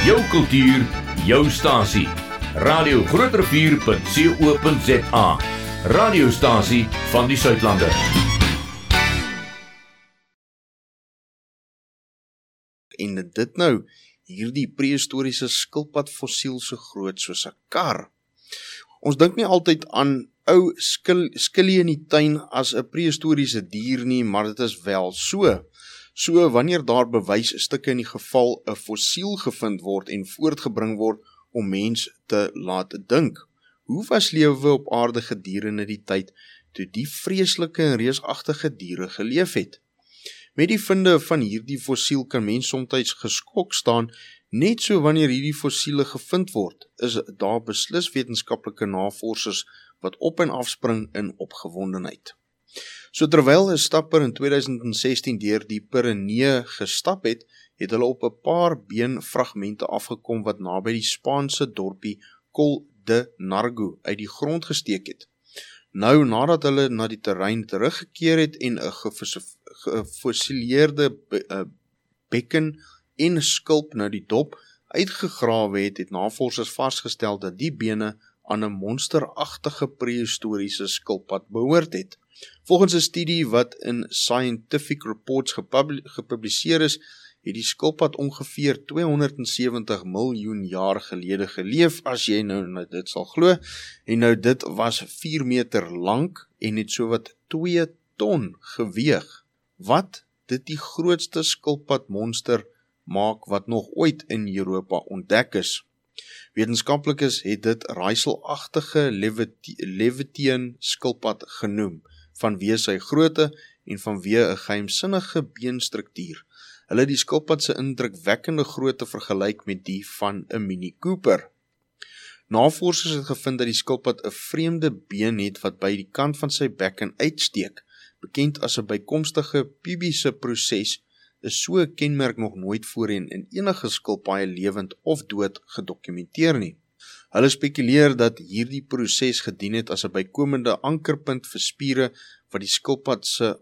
Jou kultuur, jou stasie. radiogrootrevier.co.za. Radiostasie van die Suidlande. En dit nou, hierdie prehistoriese skilpad fossiel so groot soos 'n kar. Ons dink nie altyd aan ou skillie in die tuin as 'n prehistoriese dier nie, maar dit is wel so. So wanneer daar bewysstukke in die geval 'n fossiel gevind word en voortgebring word om mens te laat dink. Hoe was lewe op aarde gedurende die tyd toe die vreeslike en reusagtige diere geleef het? Met die vinde van hierdie fossiel kan mens soms geskok staan, net so wanneer hierdie fossiele gevind word, is daar beslis wetenskaplike navorsers wat op en afspring in opgewondenheid. So terwyl 'n stapper in 2016 deur die Pyrenee gestap het, het hulle op 'n paar beenfragmente afgekom wat naby die Spaanse dorpie Col de Nargo uit die grond gesteek het. Nou, nadat hulle na die terrein teruggekeer het en 'n gefossileerde bekken en skulp nou die dop uitgegrawe het, het navorsers vasgestel dat die bene aan 'n monsteragtige prehistoriese skilpad behoort het. Volgens 'n studie wat in Scientific Reports gepubliseer is, het die skilpad ongeveer 270 miljoen jaar gelede geleef, as jy nou dit sal glo, en nou dit was 4 meter lank en het sowat 2 ton geweeg, wat dit die grootste skilpadmonster maak wat nog ooit in Europa ontdek is. Wetenskaplikes het dit raaiselagtige Levitian skilpad genoem, vanweë sy grootte en vanweë 'n geheimsinnige beenstruktuur. Hulle het die skilpad se indrukwekkende grootte vergelyk met die van 'n Mini Cooper. Navorsers het gevind dat die skilpad 'n vreemde been het wat by die kant van sy bekken uitsteek. Bekend as 'n bykomstige pubiese proses, is so 'n kenmerk nog nooit voorheen in enige skilpaaie lewend of dood gedokumenteer nie. Hulle spekuleer dat hierdie proses gedien het as 'n bykomende ankerpunt vir spiere wat die skilpad se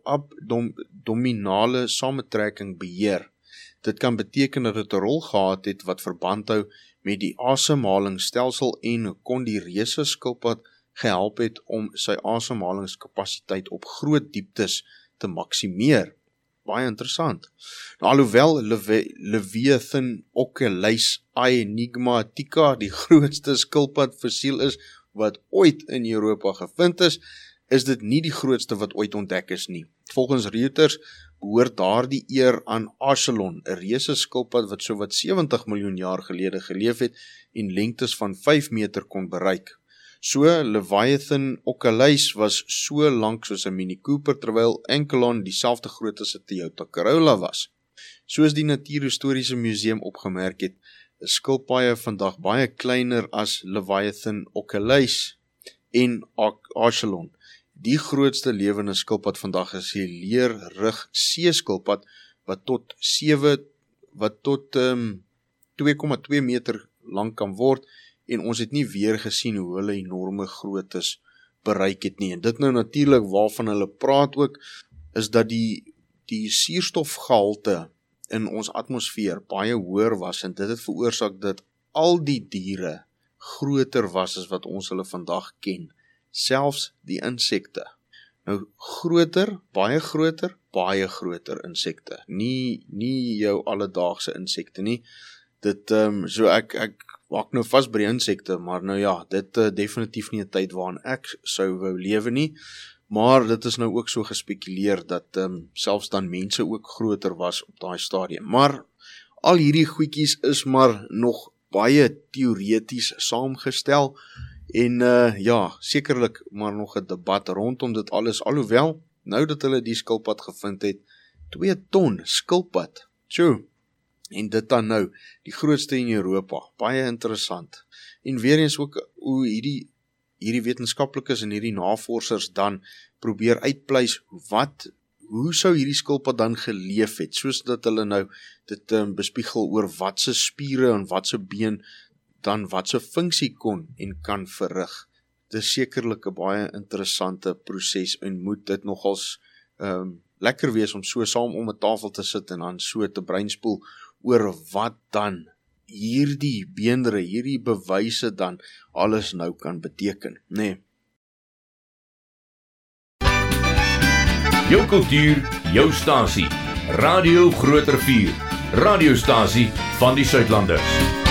abdominale samentrekking beheer. Dit kan beteken dat dit 'n rol gehad het wat verband hou met die asemhalingsstelsel en kon die reuse skilpad gehelp het om sy asemhalingskapasiteit op groot dieptes te maksimeer. Baie interessant. Nou, alhoewel Leviathan Oculus Enigmatica die grootste skilpad fossiel is wat ooit in Europa gevind is dit nie die grootste wat ooit ontdek is nie. Volgens Reuters behoort daardie eer aan Achelon, 'n reuse skilpad wat sowat 70 miljoen jaar gelede geleef het en lengtes van 5 meter kon bereik. So, Leviathan Oculus was so lank soos 'n Mini Cooper, terwyl Enkelon dieselfde grootte as 'n Toyota Corolla was. Soos die Natuurhistoriese Museum opgemerk het, is skilpaaie vandag baie kleiner as Leviathan Oculus en Achelon. Die grootste lewende skilpad vandag is die leerrug seeskilpad wat tot 2,2 meter lank kan word, en ons het nie weer gesien hoe hulle enorme groottes bereik het nie. En dit nou natuurlik waarvan hulle praat ook, is dat die suurstofgehalte in ons atmosfeer baie hoër was, en dit het veroorsaak dat al die diere groter was as wat ons hulle vandag ken, selfs die insekte. Nou groter, baie groter insekte, nie jou alledaagse insekte nie. Dit, so ek maak nou vas by die insekte, maar nou ja, dit definitief nie 'n tyd waarin ek sou wou lewe nie, maar dit is nou ook so gespekuleer dat selfs dan mense ook groter was op daai stadium. Maar al hierdie goedjies is maar nog baie teoreties saamgestel, en ja, sekerlik maar nog 'n debat rondom dit alles, alhoewel, nou dat hulle die skilpad gevind het, 2 ton skilpad, en dit dan nou, die grootste in Europa, baie interessant. En weer eens ook hoe hierdie wetenskaplikes en hierdie navorsers dan probeer uitpleis, hoe sou hierdie skilpad dan geleef het, soos dat hulle nou dit bespiegel oor wat se spiere en wat se been dan wat se funksie kon en kan verrig. Dit is sekerlik 'n baie interessante proses en moet dit nogals lekker wees om so saam om 'n tafel te sit en dan so te breinspoel oor wat dan hierdie beenderre, hierdie bewyse dan alles nou kan beteken, nê? Jou kultuur, jou stasie. Radio Groot Rivier. Radiostasie van die Suidlanders.